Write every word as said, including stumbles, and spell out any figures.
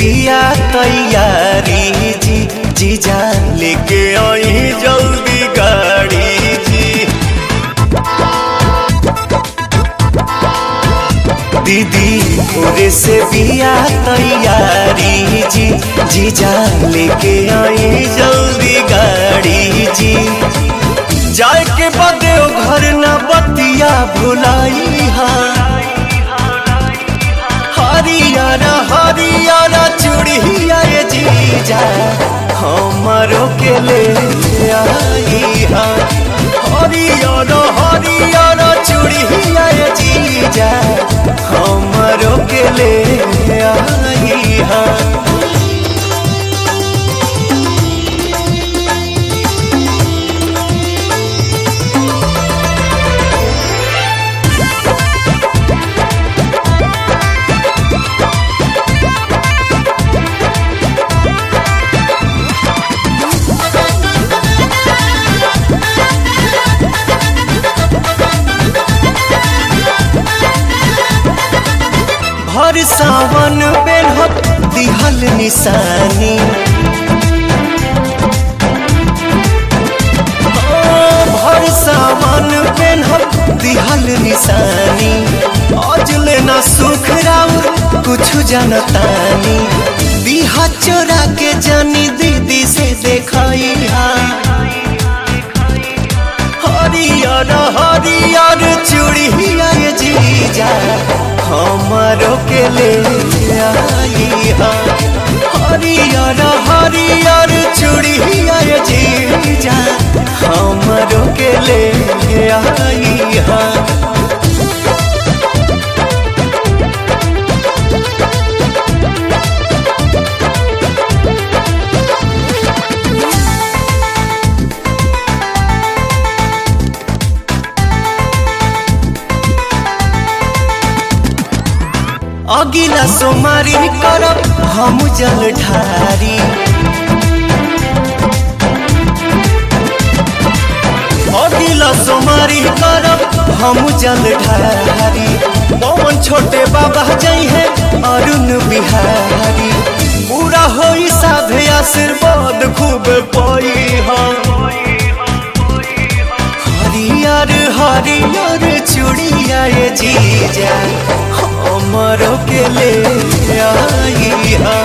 बिया तैयारी जी जीजा लेके आई जल्दी गाड़ी जी। दीदी भोरे से बिया तैयारी जी जीजा लेके आई जल्दी गाड़ी जी। जाए के बदे घर न बतिया भुलाई हा हरियारा हरियारा चूड़िया ये जीजा हमारो के ले आई हा हरियारा हरियारा चूड़िया ये जीजा हमारो के ले आई हा। हर सावन बेलहक दिहल निशानी हर सावन बेलहक दिहल निशानी आज लेना सुख राउर कुछ जनतानी बिहा चोरा के जानी दीदी से देखाई हरियर हरियर चूड़िया ये जीजा हमारो के ले आई हा हरियर हरियर चूड़िया ये जीजा हमारो के ले आई हा। अगिला सोमारी करब हम जल ढारी अगिला सोमारी करब हम जल ढारी पवन छोटे बाबा जई है अरुण बिहारी पूरा होई साधे आशीर्वाद खूब पाई हरियर हरियर चूड़िया ये जीजा हमारो के ले आई हा।